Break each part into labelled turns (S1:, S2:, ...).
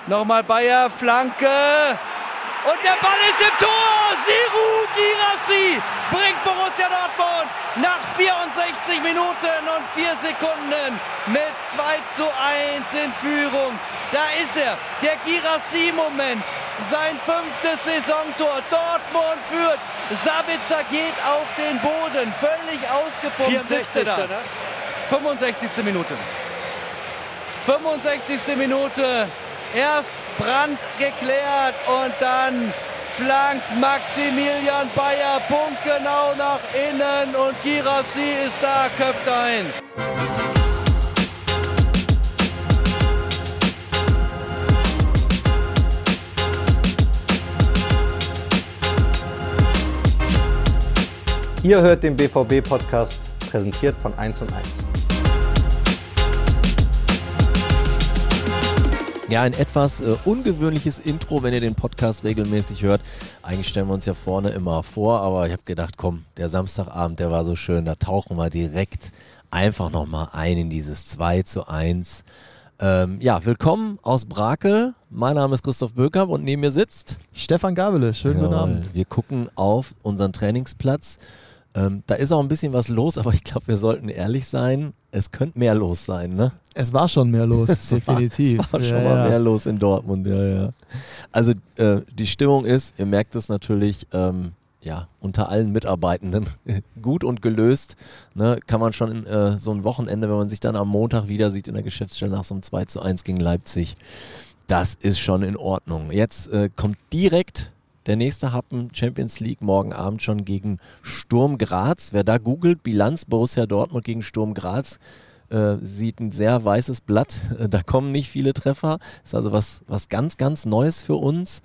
S1: Nochmal Bayer, Flanke. Und der Ball ist im Tor. Serhou Guirassy bringt Borussia Dortmund nach 64 Minuten und 4 Sekunden mit 2:1 in Führung. Da ist er, der Guirassy-Moment. Sein 5. Saisontor. Dortmund führt. Sabitzer geht auf den Boden. Völlig ausgepumpt. 65. Minute. 65. Minute. Erst Brandt geklärt und dann flankt Maximilian Bayer punktgenau nach innen und Guirassy ist da, köpft ein.
S2: Ihr hört den BVB-Podcast, präsentiert von 1&1.
S3: Ja, ein etwas ungewöhnliches Intro, wenn ihr den Podcast regelmäßig hört. Eigentlich stellen wir uns ja vorne immer vor, aber ich habe gedacht, komm, der Samstagabend, der war so schön, da tauchen wir direkt einfach nochmal ein in dieses 2:1. Ja, willkommen aus Brakel. Mein Name ist Christoph Böckamp und neben mir sitzt
S4: Stefan Gabele. Schönen guten Abend.
S3: Wir gucken auf unseren Trainingsplatz. Da ist auch ein bisschen was los, aber ich glaube, wir sollten ehrlich sein. Es könnte mehr los sein, ne?
S4: Es war schon mehr los, definitiv.
S3: Es war schon mal mehr los in Dortmund, ja. Also die Stimmung ist, ihr merkt es natürlich, unter allen Mitarbeitenden gut und gelöst. Ne? Kann man schon so ein Wochenende, wenn man sich dann am Montag wieder sieht in der Geschäftsstelle nach so einem 2:1 gegen Leipzig, das ist schon in Ordnung. Jetzt kommt direkt der nächste Happen, Champions League, morgen Abend schon gegen Sturm Graz. Wer da googelt, Bilanz Borussia Dortmund gegen Sturm Graz, sieht ein sehr weißes Blatt. Da kommen nicht viele Treffer. Ist also was ganz, ganz Neues für uns.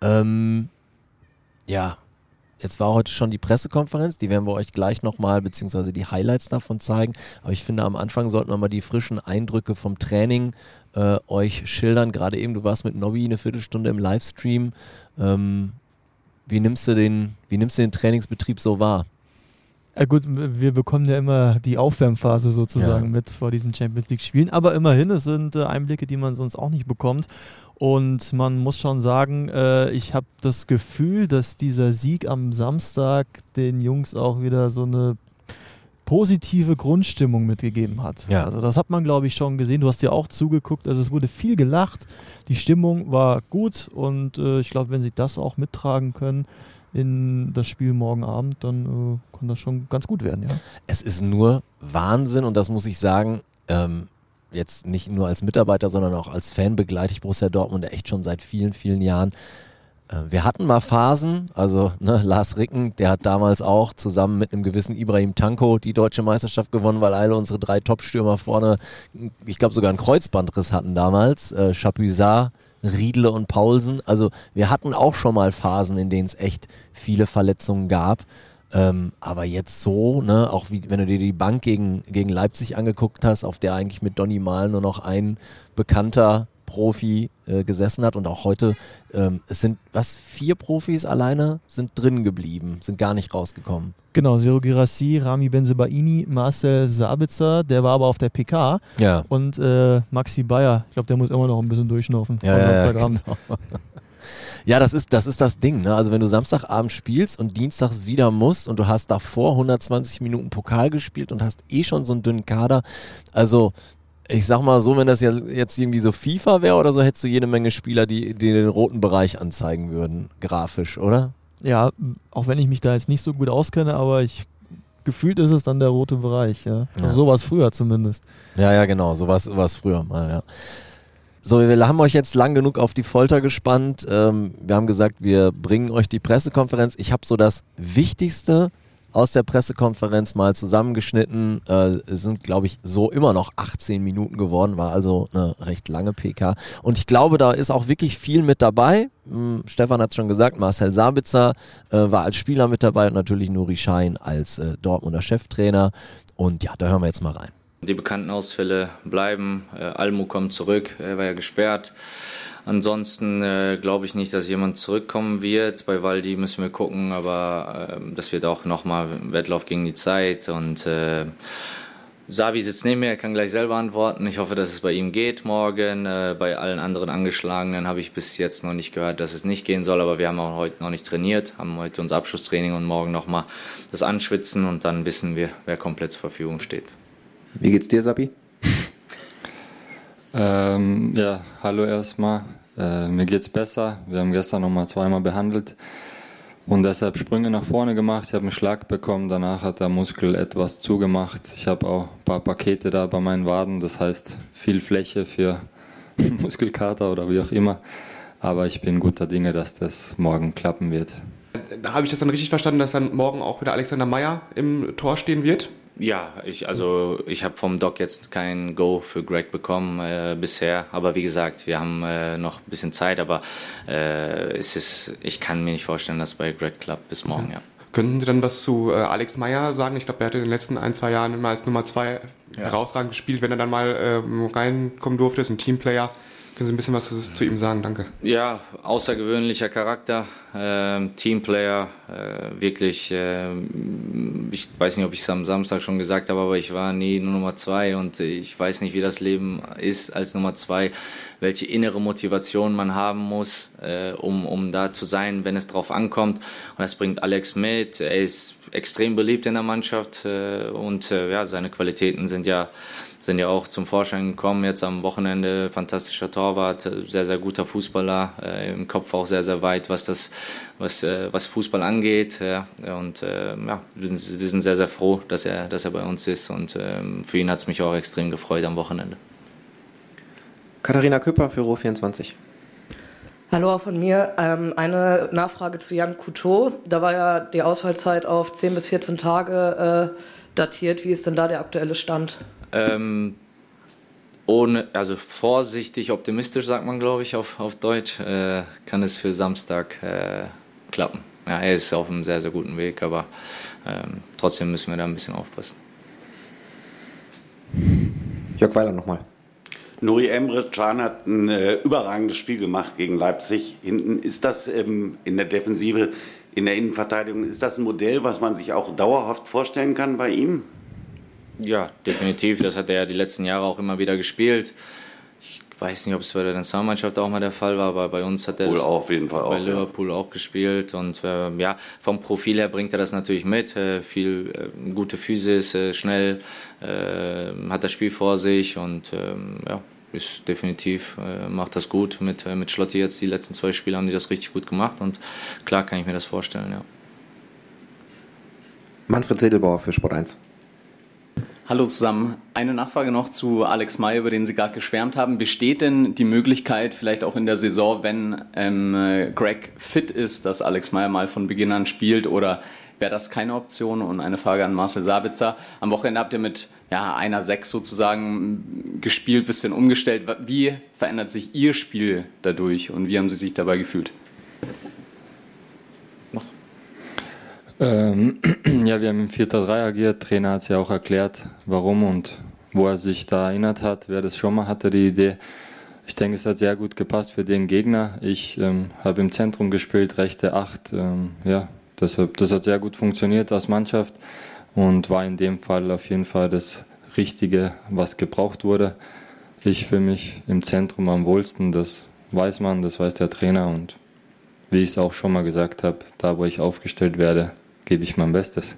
S3: Jetzt war heute schon die Pressekonferenz, die werden wir euch gleich nochmal, beziehungsweise die Highlights davon zeigen. Aber ich finde, am Anfang sollten wir mal die frischen Eindrücke vom Training euch schildern. Gerade eben, du warst mit Nobby eine Viertelstunde im Livestream. Wie nimmst du den Trainingsbetrieb so wahr?
S4: Ja gut, wir bekommen ja immer die Aufwärmphase sozusagen mit vor diesen Champions League Spielen, aber immerhin, es sind Einblicke, die man sonst auch nicht bekommt und man muss schon sagen, ich habe das Gefühl, dass dieser Sieg am Samstag den Jungs auch wieder so eine positive Grundstimmung mitgegeben hat.
S3: Ja.
S4: Also das hat man, glaube ich, schon gesehen. Du hast ja auch zugeguckt, also es wurde viel gelacht, die Stimmung war gut und ich glaube, wenn sie das auch mittragen können in das Spiel morgen Abend, dann kann das schon ganz gut werden, ja.
S3: Es ist nur Wahnsinn und das muss ich sagen, jetzt nicht nur als Mitarbeiter, sondern auch als Fan begleite ich Borussia Dortmund echt schon seit vielen, vielen Jahren. Wir hatten mal Phasen, also Lars Ricken, der hat damals auch zusammen mit einem gewissen Ibrahim Tanko die deutsche Meisterschaft gewonnen, weil alle unsere 3 Top-Stürmer vorne, ich glaube sogar einen Kreuzbandriss hatten damals, Chapuisat, Riedle und Paulsen. Also wir hatten auch schon mal Phasen, in denen es echt viele Verletzungen gab. Aber jetzt so, ne, auch wie wenn du dir die Bank gegen Leipzig angeguckt hast, auf der eigentlich mit Donny Mal nur noch ein bekannter Profi gesessen hat und auch heute, es sind 4 Profis alleine sind drin geblieben, sind gar nicht rausgekommen.
S4: Genau, Serhou Guirassy, Rami Bensebaini, Marcel Sabitzer, der war aber auf der PK und Maxi Bayer, ich glaube, der muss immer noch ein bisschen durchschnaufen.
S3: Genau. Ja, das ist das Ding, ne? Also wenn du Samstagabend spielst und dienstags wieder musst und du hast davor 120 Minuten Pokal gespielt und hast schon so einen dünnen Kader, also ich sag mal so, wenn das jetzt irgendwie so FIFA wäre oder so, hättest du jede Menge Spieler, die den roten Bereich anzeigen würden, grafisch, oder?
S4: Ja, auch wenn ich mich da jetzt nicht so gut auskenne, aber gefühlt ist es dann der rote Bereich, ja. Also so war es früher zumindest. Ja,
S3: genau, so war es früher mal, ja. So, wir haben euch jetzt lang genug auf die Folter gespannt. Wir haben gesagt, wir bringen euch die Pressekonferenz. Ich habe so das Wichtigste aus der Pressekonferenz mal zusammengeschnitten. Es sind, glaube ich, so immer noch 18 Minuten geworden, war also eine recht lange PK. Und ich glaube, da ist auch wirklich viel mit dabei. Stefan hat es schon gesagt, Marcel Sabitzer war als Spieler mit dabei und natürlich Nuri Sahin als Dortmunder Cheftrainer. Und ja, da hören wir jetzt mal rein.
S5: Die bekannten Ausfälle bleiben. Almu kommt zurück, er war ja gesperrt. Ansonsten glaube ich nicht, dass jemand zurückkommen wird. Bei Waldi müssen wir gucken, aber das wird auch nochmal ein Wettlauf gegen die Zeit. Und Sabi sitzt neben mir, er kann gleich selber antworten. Ich hoffe, dass es bei ihm geht morgen. Bei allen anderen Angeschlagenen habe ich bis jetzt noch nicht gehört, dass es nicht gehen soll. Aber wir haben auch heute noch nicht trainiert, haben heute unser Abschlusstraining und morgen nochmal das Anschwitzen. Und dann wissen wir, wer komplett zur Verfügung steht.
S6: Wie geht's dir, Sabi?
S7: Ja, hallo erstmal. Mir geht's besser. Wir haben gestern nochmal zweimal behandelt. Und deshalb Sprünge nach vorne gemacht. Ich habe einen Schlag bekommen, danach hat der Muskel etwas zugemacht. Ich habe auch ein paar Pakete da bei meinen Waden, das heißt viel Fläche für Muskelkater oder wie auch immer. Aber ich bin guter Dinge, dass das morgen klappen wird.
S8: Da habe ich das dann richtig verstanden, dass dann morgen auch wieder Alexander Meyer im Tor stehen wird?
S5: Ja, ich habe vom Doc jetzt kein Go für Greg bekommen bisher, aber wie gesagt, wir haben noch ein bisschen Zeit, aber ich kann mir nicht vorstellen, dass bei Greg klappt bis morgen, ja.
S8: Könnten Sie dann was zu Alex Meyer sagen? Ich glaube, er hat in den letzten 1-2 Jahren immer als Nummer 2 herausragend gespielt, wenn er dann mal reinkommen durfte, ist ein Teamplayer. Können Sie ein bisschen was zu ihm sagen? Danke.
S5: Ja, außergewöhnlicher Charakter, Teamplayer, wirklich, ich weiß nicht, ob ich es am Samstag schon gesagt habe, aber ich war nie Nummer 2 und ich weiß nicht, wie das Leben ist als Nummer 2, welche innere Motivation man haben muss, um da zu sein, wenn es drauf ankommt. Und das bringt Alex mit, er ist extrem beliebt in der Mannschaft und seine Qualitäten sind ja auch zum Vorschein gekommen jetzt am Wochenende. Fantastischer Torwart, sehr, sehr guter Fußballer, im Kopf auch sehr, sehr weit, was Fußball angeht. Ja. Und wir sind sehr, sehr froh, dass er bei uns ist. Und für ihn hat es mich auch extrem gefreut am Wochenende.
S6: Katharina Küpper für Ruhr24.
S9: Hallo auch von mir. Eine Nachfrage zu Jan Couto. Da war ja die Ausfallzeit auf 10 bis 14 Tage datiert. Wie ist denn da der aktuelle Stand? Vorsichtig optimistisch, sagt man, glaube ich, auf Deutsch, kann es für Samstag klappen. Ja, er ist auf einem sehr, sehr guten Weg, aber trotzdem müssen wir da ein bisschen aufpassen.
S6: Jörg Weiler nochmal.
S10: Nuri Emre Can hat ein überragendes Spiel gemacht gegen Leipzig. Hinten ist das in der Defensive, in der Innenverteidigung, ist das ein Modell, was man sich auch dauerhaft vorstellen kann bei ihm?
S5: Ja, definitiv. Das hat er ja die letzten Jahre auch immer wieder gespielt. Ich weiß nicht, ob es bei der Nationalmannschaft auch mal der Fall war, aber bei uns hat er
S10: auf jeden Fall
S5: bei Liverpool auch gespielt. Und vom Profil her bringt er das natürlich mit. Viel gute Physis, schnell, hat das Spiel vor sich und ist definitiv, macht das gut. Mit Schlotti jetzt die letzten 2 Spiele haben die das richtig gut gemacht und klar kann ich mir das vorstellen, ja.
S6: Manfred Sedelbauer für Sport 1.
S11: Hallo zusammen. Eine Nachfrage noch zu Alex Meyer, über den Sie gerade geschwärmt haben. Besteht denn die Möglichkeit, vielleicht auch in der Saison, wenn Greg fit ist, dass Alex Meyer mal von Beginn an spielt, oder wäre das keine Option? Und eine Frage an Marcel Sabitzer. Am Wochenende habt ihr mit einer 6 sozusagen gespielt, bisschen umgestellt. Wie verändert sich Ihr Spiel dadurch und wie haben Sie sich dabei gefühlt?
S7: Wir haben im 4-3 agiert. Trainer hat es ja auch erklärt, warum und wo er sich da erinnert hat. Wer das schon mal hatte, die Idee. Ich denke, es hat sehr gut gepasst für den Gegner. Ich habe im Zentrum gespielt, rechte 8. Das hat sehr gut funktioniert als Mannschaft und war in dem Fall auf jeden Fall das Richtige, was gebraucht wurde. Ich fühle mich im Zentrum am wohlsten, das weiß man, das weiß der Trainer und wie ich es auch schon mal gesagt habe, da wo ich aufgestellt werde, gebe ich mein Bestes.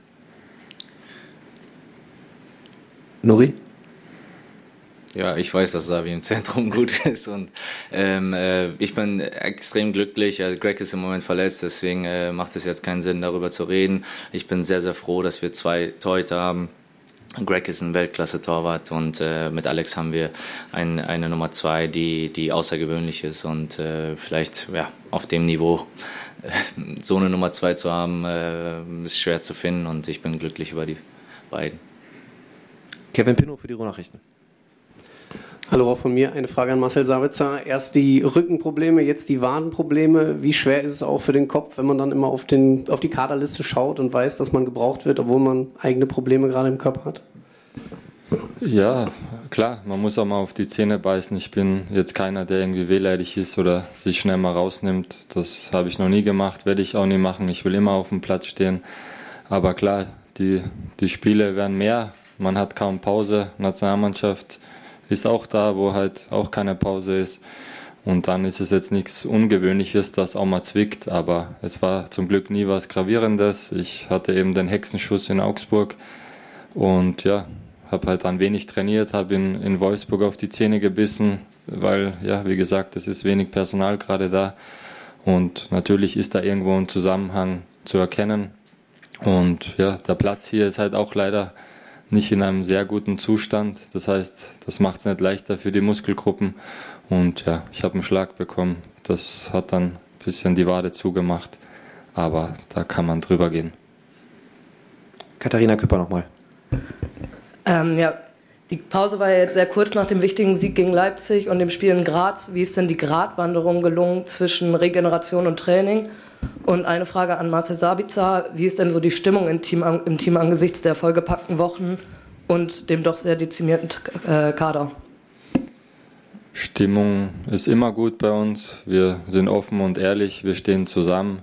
S6: Nuri?
S5: Ja, ich weiß, dass Savi im Zentrum gut ist und ich bin extrem glücklich. Greg ist im Moment verletzt, deswegen macht es jetzt keinen Sinn, darüber zu reden. Ich bin sehr, sehr froh, dass wir 2 Torhüter haben. Greg ist ein Weltklasse-Torwart und mit Alex haben wir eine Nummer 2, die außergewöhnlich ist und vielleicht auf dem Niveau so eine Nummer 2 zu haben, ist schwer zu finden und ich bin glücklich über die beiden.
S6: Kevin Pinnow für die Ruhr-Nachrichten.
S12: Hallo auch von mir, eine Frage an Marcel Sabitzer. Erst die Rückenprobleme, jetzt die Wadenprobleme. Wie schwer ist es auch für den Kopf, wenn man dann immer auf die Kaderliste schaut und weiß, dass man gebraucht wird, obwohl man eigene Probleme gerade im Körper hat?
S7: Ja, klar, man muss auch mal auf die Zähne beißen. Ich bin jetzt keiner, der irgendwie wehleidig ist oder sich schnell mal rausnimmt. Das habe ich noch nie gemacht, werde ich auch nie machen. Ich will immer auf dem Platz stehen. Aber klar, die Spiele werden mehr. man hat kaum Pause. Nationalmannschaft ist auch da, wo halt auch keine Pause ist. Und dann ist es jetzt nichts Ungewöhnliches, dass auch mal zwickt, aber es war zum Glück nie was Gravierendes. Ich hatte eben den Hexenschuss in Augsburg und ja, habe halt dann wenig trainiert, habe in Wolfsburg auf die Zähne gebissen, weil, ja, wie gesagt, es ist wenig Personal gerade da und natürlich ist da irgendwo ein Zusammenhang zu erkennen. Und ja, der Platz hier ist halt auch leider nicht in einem sehr guten Zustand. Das heißt, das macht es nicht leichter für die Muskelgruppen. Und ja, ich habe einen Schlag bekommen. Das hat dann ein bisschen die Wade zugemacht. Aber da kann man drüber gehen.
S6: Katharina Küpper nochmal.
S13: Ja, die Pause war ja jetzt sehr kurz nach dem wichtigen Sieg gegen Leipzig und dem Spiel in Graz. Wie ist denn die Gratwanderung gelungen zwischen Regeneration und Training? Und eine Frage an Marcel Sabitzer. Wie ist denn so die Stimmung im Team angesichts der vollgepackten Wochen und dem doch sehr dezimierten Kader?
S7: Stimmung ist immer gut bei uns. Wir sind offen und ehrlich. Wir stehen zusammen.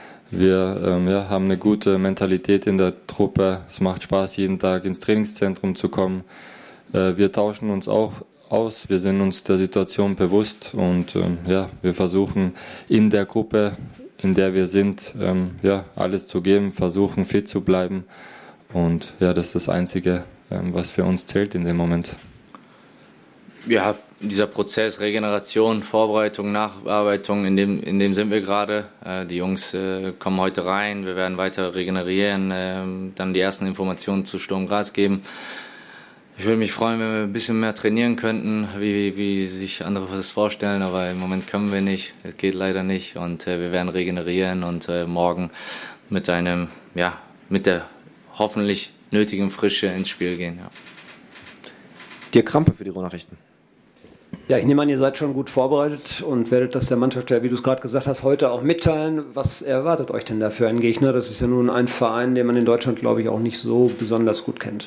S7: Wir haben eine gute Mentalität in der Truppe. Es macht Spaß, jeden Tag ins Trainingszentrum zu kommen. Wir tauschen uns auch aus. Wir sind uns der Situation bewusst und wir versuchen in der Gruppe, in der wir sind, alles zu geben, versuchen fit zu bleiben. Und ja, das ist das Einzige, was für uns zählt in dem Moment.
S5: Ja, dieser Prozess, Regeneration, Vorbereitung, Nachbearbeitung, in dem sind wir gerade. Die Jungs kommen heute rein, wir werden weiter regenerieren, dann die ersten Informationen zu Sturm Graz geben. Ich würde mich freuen, wenn wir ein bisschen mehr trainieren könnten, wie sich andere das vorstellen, aber im Moment können wir nicht, es geht leider nicht und wir werden regenerieren und morgen mit der hoffentlich nötigen Frische ins Spiel gehen. Ja.
S6: Dirk Krampe für die Ruhrnachrichten.
S14: Ja, ich nehme an, ihr seid schon gut vorbereitet und werdet das der Mannschaft, wie du es gerade gesagt hast, heute auch mitteilen. Was erwartet euch denn da für einen Gegner? Das ist ja nun ein Verein, den man in Deutschland, glaube ich, auch nicht so besonders gut kennt.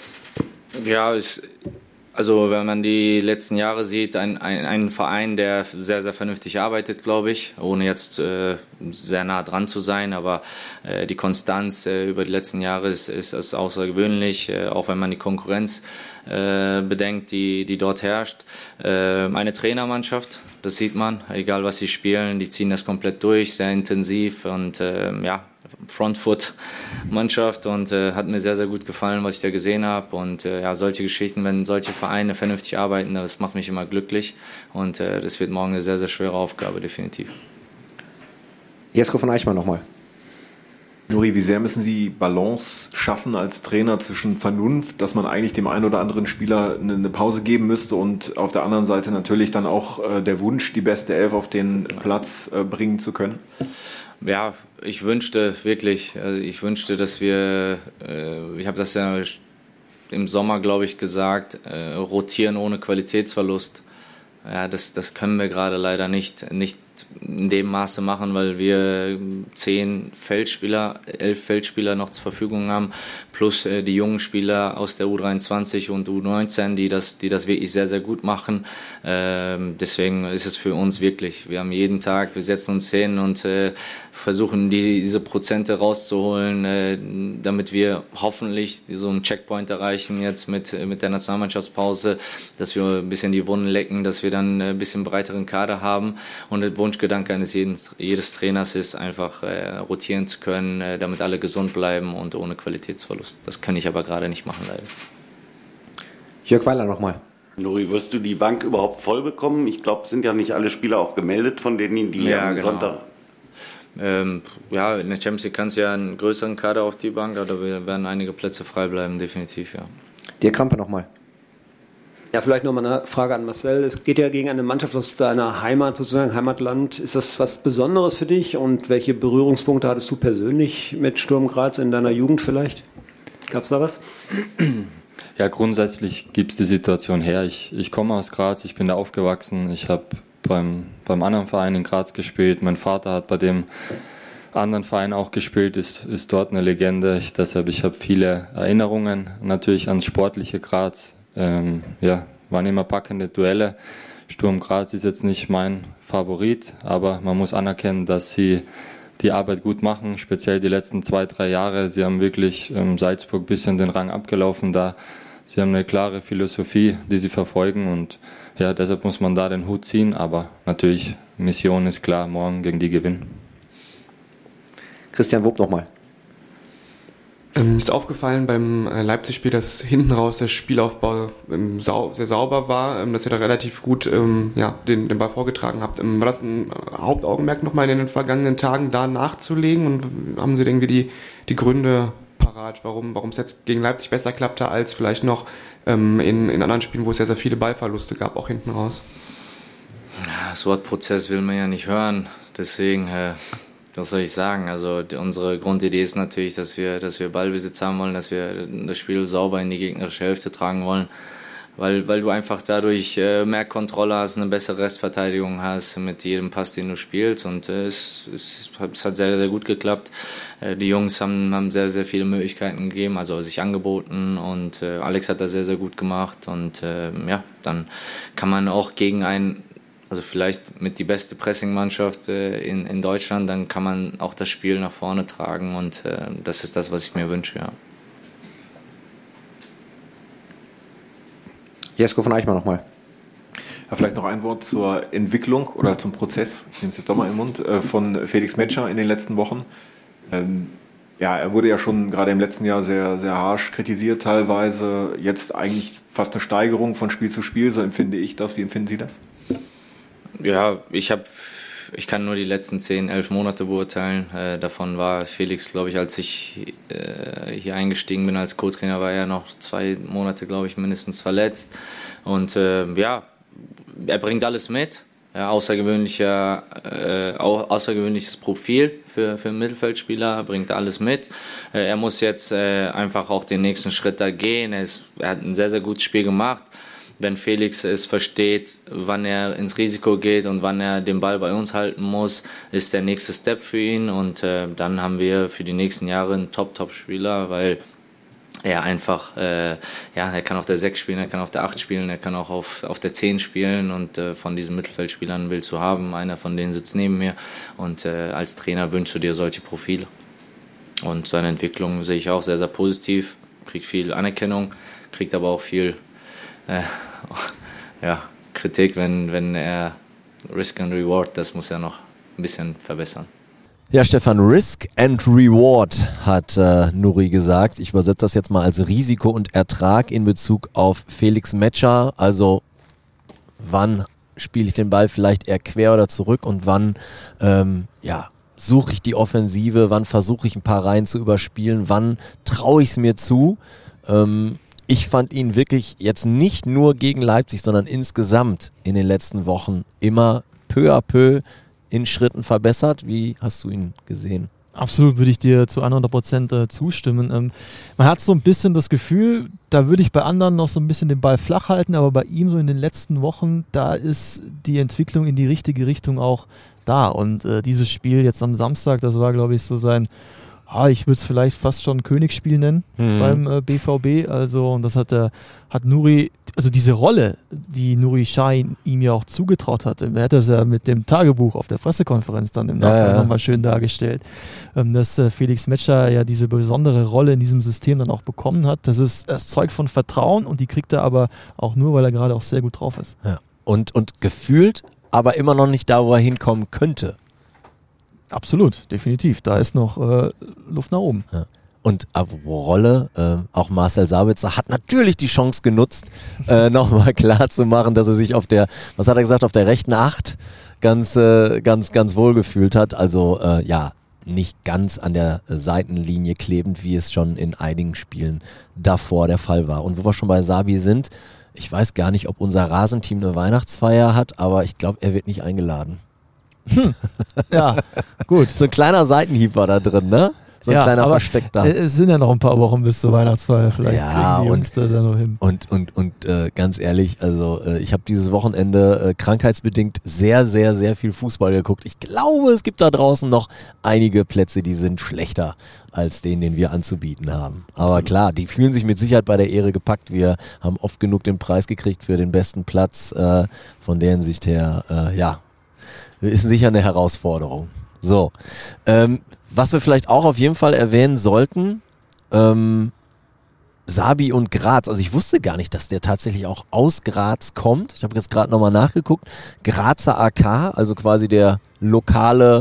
S5: Ja, also wenn man die letzten Jahre sieht, ein Verein, der sehr, sehr vernünftig arbeitet, glaube ich, ohne jetzt sehr nah dran zu sein, aber die Konstanz über die letzten Jahre ist außergewöhnlich, auch wenn man die Konkurrenz bedenkt, die dort herrscht. Eine Trainermannschaft, das sieht man, egal was sie spielen, die ziehen das komplett durch, sehr intensiv und Frontfoot-Mannschaft und hat mir sehr, sehr gut gefallen, was ich da gesehen habe. Und solche Geschichten, wenn solche Vereine vernünftig arbeiten, das macht mich immer glücklich. Und das wird morgen eine sehr, sehr schwere Aufgabe, definitiv.
S6: Jesko von Eichmann nochmal.
S15: Nuri, wie sehr müssen Sie Balance schaffen als Trainer zwischen Vernunft, dass man eigentlich dem einen oder anderen Spieler eine Pause geben müsste und auf der anderen Seite natürlich dann auch der Wunsch, die beste Elf auf den Platz bringen zu können?
S5: Ja, ich wünschte wirklich, dass wir, ich habe das ja im Sommer, glaube ich, gesagt, rotieren ohne Qualitätsverlust. Ja, das können wir gerade leider nicht in dem Maße machen, weil wir 11 Feldspieler noch zur Verfügung haben, plus die jungen Spieler aus der U23 und U19, die das wirklich sehr, sehr gut machen. Deswegen ist es für uns wirklich, wir haben jeden Tag, wir setzen uns hin und versuchen diese Prozente rauszuholen, damit wir hoffentlich so einen Checkpoint erreichen jetzt mit der Nationalmannschaftspause, dass wir ein bisschen die Wunden lecken, dass wir dann ein bisschen breiteren Kader haben und der Wunschgedanke eines jedes Trainers ist einfach rotieren zu können, damit alle gesund bleiben und ohne Qualitätsverlust. Das kann ich aber gerade nicht machen, leider.
S6: Jörg Weiler nochmal.
S10: Nuri, wirst du die Bank überhaupt voll bekommen? Ich glaube, es sind ja nicht alle Spieler auch gemeldet, von denen die am Sonntag... in der Champions League kannst du ja einen größeren Kader auf die Bank, aber da werden einige Plätze frei bleiben, definitiv, ja.
S6: Dirk Krampe nochmal.
S14: Ja, vielleicht nochmal eine Frage an Marcel. Es geht ja gegen eine Mannschaft aus deiner Heimat, sozusagen Heimatland. Ist das was Besonderes für dich und welche Berührungspunkte hattest du persönlich mit Sturm Graz in deiner Jugend vielleicht? Gab es da was?
S7: Ja, grundsätzlich gibt es die Situation her. Ich komme aus Graz, ich bin da aufgewachsen. Ich habe beim anderen Verein in Graz gespielt. Mein Vater hat bei dem anderen Verein auch gespielt, ist dort eine Legende. Deshalb ich habe viele Erinnerungen natürlich ans sportliche Graz. Waren immer packende Duelle. Sturm Graz ist jetzt nicht mein Favorit, aber man muss anerkennen, dass sie die Arbeit gut machen, speziell die letzten 2-3 Jahre. Sie haben wirklich Salzburg ein bisschen den Rang abgelaufen da. Sie haben eine klare Philosophie, die sie verfolgen und ja, deshalb muss man da den Hut ziehen, aber natürlich, Mission ist klar, morgen gegen die gewinnen.
S6: Christian Wob nochmal.
S8: Ist aufgefallen beim Leipzig-Spiel, dass hinten raus der Spielaufbau sehr sauber war, dass ihr da relativ gut den Ball vorgetragen habt. War das ein Hauptaugenmerk nochmal in den vergangenen Tagen da nachzulegen und haben Sie irgendwie die Gründe parat, warum es jetzt gegen Leipzig besser klappte als vielleicht noch in anderen Spielen, wo es ja sehr viele Ballverluste gab, auch hinten raus?
S5: Das Wort Prozess will man ja nicht hören, deswegen... was soll ich sagen? Also unsere Grundidee ist natürlich, dass wir Ballbesitz haben wollen, dass wir das Spiel sauber in die gegnerische Hälfte tragen wollen, weil du einfach dadurch mehr Kontrolle hast, eine bessere Restverteidigung hast mit jedem Pass, den du spielst und es hat sehr, sehr gut geklappt. Die Jungs haben sehr, sehr viele Möglichkeiten gegeben, also sich angeboten und Alex hat das sehr, sehr gut gemacht und dann kann man auch gegen also vielleicht mit die beste Pressing-Mannschaft in Deutschland, dann kann man auch das Spiel nach vorne tragen und das ist das, was ich mir wünsche, ja.
S6: Jesko von Eichmann nochmal.
S15: Ja, vielleicht noch ein Wort zur Entwicklung oder zum Prozess, ich nehme es jetzt doch mal in den Mund, von Felix Metscher in den letzten Wochen. Er wurde ja schon gerade im letzten Jahr sehr, sehr harsch kritisiert teilweise, jetzt eigentlich fast eine Steigerung von Spiel zu Spiel, so empfinde ich das. Wie empfinden Sie das?
S5: Ja, ich kann nur die letzten 10-11 Monate beurteilen. Davon war Felix, glaube ich, als ich hier eingestiegen bin als Co-Trainer, war er noch 2 Monate, glaube ich, mindestens verletzt. Und er bringt alles mit. Ja, außergewöhnliches Profil für einen Mittelfeldspieler, bringt alles mit. Er muss jetzt einfach auch den nächsten Schritt da gehen. Er hat ein sehr, sehr gutes Spiel gemacht. Wenn Felix es versteht, wann er ins Risiko geht und wann er den Ball bei uns halten muss, ist der nächste Step für ihn und dann haben wir für die nächsten Jahre einen Top-Spieler, weil er einfach, er kann auf der 6 spielen, er kann auf der 8 spielen, er kann auch auf der 10 spielen und von diesen Mittelfeldspielern willst du haben, einer von denen sitzt neben mir und als Trainer wünschst du dir solche Profile. Und seine Entwicklung sehe ich auch sehr, sehr positiv, kriegt viel Anerkennung, kriegt aber auch viel Kritik, wenn er Risk and Reward, das muss er noch ein bisschen verbessern.
S3: Ja, Stefan, Risk and Reward hat Nuri gesagt. Ich übersetze das jetzt mal als Risiko und Ertrag in Bezug auf Felix Metscher. Also wann spiele ich den Ball vielleicht eher quer oder zurück und wann suche ich die Offensive, wann versuche ich ein paar Reihen zu überspielen, wann traue ich es mir zu. Ich fand ihn wirklich jetzt nicht nur gegen Leipzig, sondern insgesamt in den letzten Wochen immer peu à peu in Schritten verbessert. Wie hast du ihn gesehen?
S4: Absolut, würde ich dir zu 100% zustimmen. Man hat so ein bisschen das Gefühl, da würde ich bei anderen noch so ein bisschen den Ball flach halten, aber bei ihm so in den letzten Wochen, da ist die Entwicklung in die richtige Richtung auch da. Und dieses Spiel jetzt am Samstag, das war, glaube ich, so sein... ich würde es vielleicht fast schon Königsspiel nennen beim BVB. Also, und das hat Nuri, also diese Rolle, die Nuri Sahin ihm ja auch zugetraut hatte, er hat das ja mit dem Tagebuch auf der Pressekonferenz dann im Nachhinein nochmal schön dargestellt, dass Felix Metscher ja diese besondere Rolle in diesem System dann auch bekommen hat. Das zeugt von Vertrauen und die kriegt er aber auch nur, weil er gerade auch sehr gut drauf ist.
S3: Ja. Und gefühlt, aber immer noch nicht da, wo er hinkommen könnte.
S4: Absolut, definitiv. Da ist noch Luft nach oben.
S3: Ja. Und apropos Rolle, auch Marcel Sabitzer hat natürlich die Chance genutzt, nochmal klar zu machen, dass er sich auf der rechten 8 ganz wohl gefühlt hat. Also nicht ganz an der Seitenlinie klebend, wie es schon in einigen Spielen davor der Fall war. Und wo wir schon bei Sabi sind, ich weiß gar nicht, ob unser Rasenteam eine Weihnachtsfeier hat, aber ich glaube, er wird nicht eingeladen.
S4: Ja, gut.
S3: So ein kleiner Seitenhieb war da drin, ne? So ein kleiner versteckter.
S4: Es sind ja noch ein paar Wochen bis zur Weihnachtsfeier. Vielleicht kriegen die Jungs das ja noch hin.
S3: Und ganz ehrlich, also ich habe dieses Wochenende krankheitsbedingt sehr, sehr, sehr viel Fußball geguckt. Ich glaube, es gibt da draußen noch einige Plätze, die sind schlechter als den wir anzubieten haben. Aber klar, die fühlen sich mit Sicherheit bei der Ehre gepackt. Wir haben oft genug den Preis gekriegt für den besten Platz. Von der Hinsicht her, ist sicher eine Herausforderung. So. Was wir vielleicht auch auf jeden Fall erwähnen sollten, Sabi und Graz. Also ich wusste gar nicht, dass der tatsächlich auch aus Graz kommt. Ich habe jetzt gerade nochmal nachgeguckt. Grazer AK, also quasi der lokale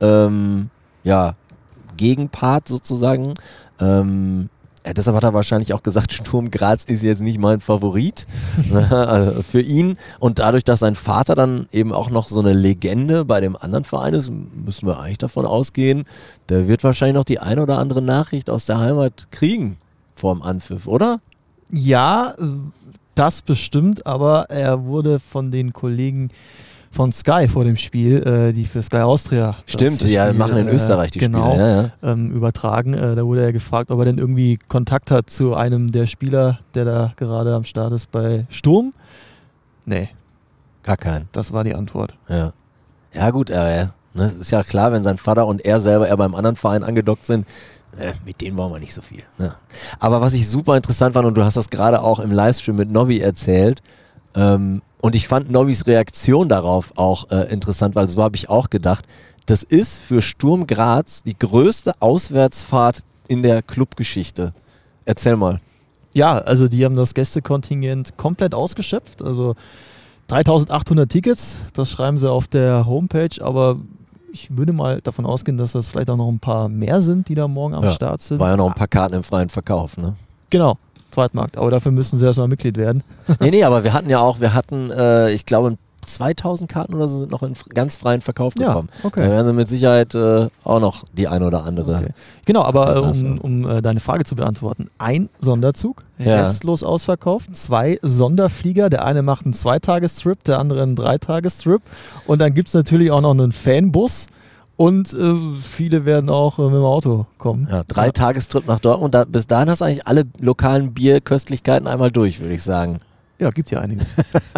S3: Gegenpart sozusagen. Deshalb hat er wahrscheinlich auch gesagt, Sturm Graz ist jetzt nicht mein Favorit also für ihn. Und dadurch, dass sein Vater dann eben auch noch so eine Legende bei dem anderen Verein ist, müssen wir eigentlich davon ausgehen, der wird wahrscheinlich noch die ein oder andere Nachricht aus der Heimat kriegen vorm Anpfiff, oder?
S4: Ja, das bestimmt, aber er wurde von den Kollegen von Sky vor dem Spiel, die für Sky Austria
S3: stimmt, ja, machen in Österreich die Spiele.
S4: Übertragen. Da wurde er gefragt, ob er denn irgendwie Kontakt hat zu einem der Spieler, der da gerade am Start ist bei Sturm. Nee.
S3: Gar keinen.
S4: Das war die Antwort.
S3: Ja gut, ist ja klar, wenn sein Vater und er selber beim anderen Verein angedockt sind, mit denen wollen wir nicht so viel. Ne? Aber was ich super interessant fand, und du hast das gerade auch im Livestream mit Nobby erzählt, und ich fand Nobbys Reaktion darauf auch interessant, weil so habe ich auch gedacht, das ist für Sturm Graz die größte Auswärtsfahrt in der Clubgeschichte. Erzähl mal.
S4: Ja, also die haben das Gästekontingent komplett ausgeschöpft, also 3.800 Tickets, das schreiben sie auf der Homepage, aber ich würde mal davon ausgehen, dass das vielleicht auch noch ein paar mehr sind, die da morgen am Start sind.
S3: War ja noch ein paar Karten im freien Verkauf, ne?
S4: Genau, Zweitmarkt, aber dafür müssen sie erstmal Mitglied werden.
S3: Nee, aber wir hatten, ich glaube, 2000 Karten oder so sind noch in ganz freien Verkauf gekommen.
S4: Ja, okay.
S3: Da werden sie mit Sicherheit auch noch die ein oder andere.
S4: Okay. Genau, aber um deine Frage zu beantworten, ein Sonderzug, restlos ausverkauft, 2 Sonderflieger, der eine macht einen 2-Tagestrip, der andere einen 3-Tagestrip und dann gibt es natürlich auch noch einen Fanbus. Und viele werden auch mit dem Auto kommen. Ja,
S3: 3-Tagestrip nach Dortmund. Bis dahin hast du eigentlich alle lokalen Bierköstlichkeiten einmal durch, würde ich sagen.
S4: Ja, gibt ja einige.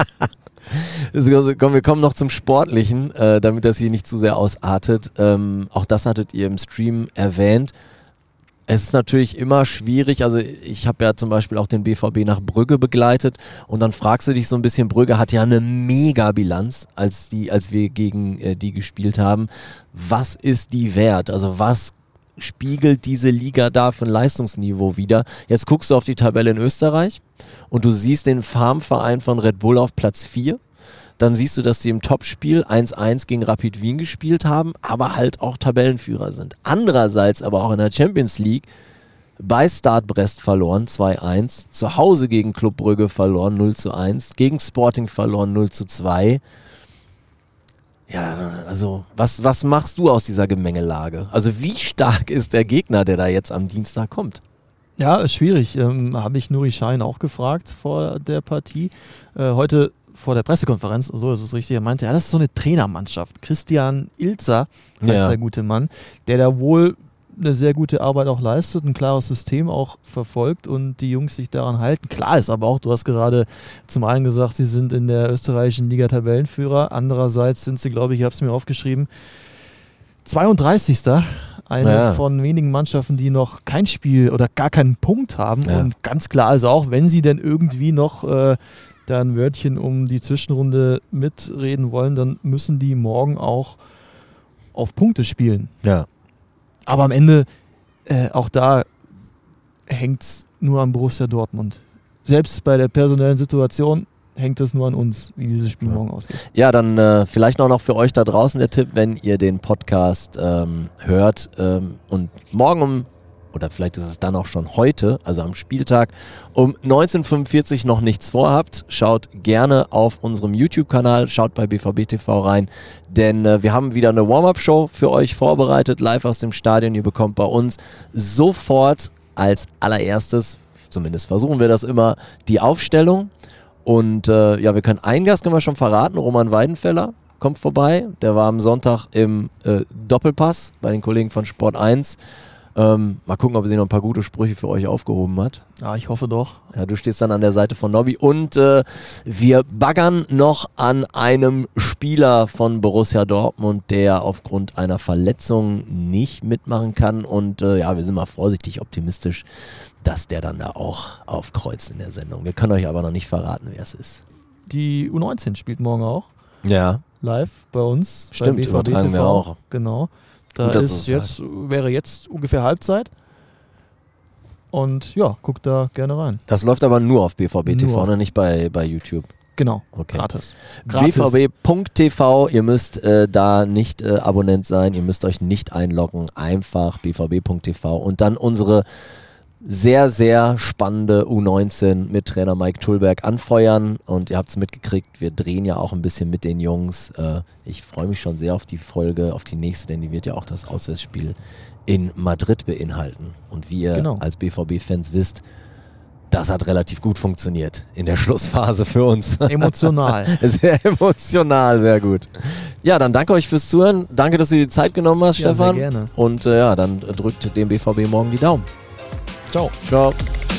S3: Komm, wir kommen noch zum Sportlichen, damit das hier nicht zu sehr ausartet. Auch das hattet ihr im Stream erwähnt. Es ist natürlich immer schwierig, also ich habe ja zum Beispiel auch den BVB nach Brügge begleitet und dann fragst du dich so ein bisschen, Brügge hat ja eine Mega-Bilanz, als wir gegen die gespielt haben. Was ist die wert? Also was spiegelt diese Liga da für ein Leistungsniveau wider? Jetzt guckst du auf die Tabelle in Österreich und du siehst den Farmverein von Red Bull auf Platz 4. Dann siehst du, dass sie im Topspiel 1-1 gegen Rapid Wien gespielt haben, aber halt auch Tabellenführer sind. Andererseits aber auch in der Champions League bei Start Brest verloren, 2-1, zu Hause gegen Club Brügge verloren, 0-1, gegen Sporting verloren, 0-2. Ja, also was machst du aus dieser Gemengelage? Also wie stark ist der Gegner, der da jetzt am Dienstag kommt?
S4: Ja, ist schwierig. Habe ich Nuri Sahin auch gefragt vor der Partie. Heute vor der Pressekonferenz, so ist es richtig, er meinte, ja, das ist so eine Trainermannschaft. Christian Ilzer heißt der gute Mann, der da wohl eine sehr gute Arbeit auch leistet, ein klares System auch verfolgt und die Jungs sich daran halten. Klar ist aber auch, du hast gerade zum einen gesagt, sie sind in der österreichischen Liga Tabellenführer, andererseits sind sie, glaube ich habe es mir aufgeschrieben, 32. Eine von wenigen Mannschaften, die noch kein Spiel oder gar keinen Punkt haben und ganz klar ist auch, wenn sie denn irgendwie noch da ein Wörtchen um die Zwischenrunde mitreden wollen, dann müssen die morgen auch auf Punkte spielen.
S3: Ja.
S4: Aber am Ende, auch da hängt es nur an Borussia Dortmund. Selbst bei der personellen Situation hängt es nur an uns, wie dieses Spiel morgen ausgeht.
S3: Ja, dann vielleicht noch für euch da draußen der Tipp, wenn ihr den Podcast hört und morgen oder vielleicht ist es dann auch schon heute, also am Spieltag, um 19:45 noch nichts vorhabt, schaut gerne auf unserem YouTube-Kanal, schaut bei BVB TV rein, denn wir haben wieder eine Warm-Up-Show für euch vorbereitet, live aus dem Stadion. Ihr bekommt bei uns sofort als allererstes, zumindest versuchen wir das immer, die Aufstellung. Und wir können einen Gast können wir schon verraten, Roman Weidenfeller kommt vorbei, der war am Sonntag im Doppelpass bei den Kollegen von Sport 1. Mal gucken, ob sie noch ein paar gute Sprüche für euch aufgehoben hat.
S4: Ja, ich hoffe doch.
S3: Ja, du stehst dann an der Seite von Nobby. Und wir baggern noch an einem Spieler von Borussia Dortmund, der aufgrund einer Verletzung nicht mitmachen kann. Und wir sind mal vorsichtig optimistisch, dass der dann da auch aufkreuzt in der Sendung. Wir können euch aber noch nicht verraten, wer es ist.
S4: Die U19 spielt morgen auch.
S3: Ja.
S4: live bei uns.
S3: Stimmt,
S4: bei BVB
S3: übertragen
S4: TV.
S3: wir auch.
S4: Genau. Da wäre jetzt ungefähr Halbzeit. Und ja, guckt da gerne rein.
S3: Das läuft aber nur auf BVB TV, ne? Nicht bei YouTube.
S4: Genau,
S3: okay.
S4: Gratis.
S3: BVB.tv, ihr müsst da nicht Abonnent sein, ihr müsst euch nicht einloggen, einfach BVB.tv und dann unsere sehr, sehr spannende U19 mit Trainer Mike Tulberg anfeuern und ihr habt es mitgekriegt, wir drehen ja auch ein bisschen mit den Jungs. Ich freue mich schon sehr auf die Folge, auf die nächste, denn die wird ja auch das Auswärtsspiel in Madrid beinhalten. Und wie ihr als BVB-Fans wisst, das hat relativ gut funktioniert in der Schlussphase für uns.
S4: Emotional.
S3: Sehr emotional, sehr gut. Ja, dann danke euch fürs Zuhören. Danke, dass du dir die Zeit genommen hast, Stefan.
S4: Sehr gerne.
S3: Und dann drückt dem BVB morgen die Daumen.
S4: Ciao.
S3: Ciao.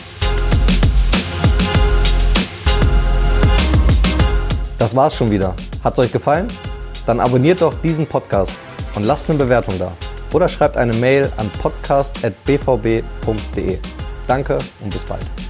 S2: Das war's schon wieder. Hat's euch gefallen? Dann abonniert doch diesen Podcast und lasst eine Bewertung da. Oder schreibt eine Mail an podcast@bvb.de. Danke und bis bald.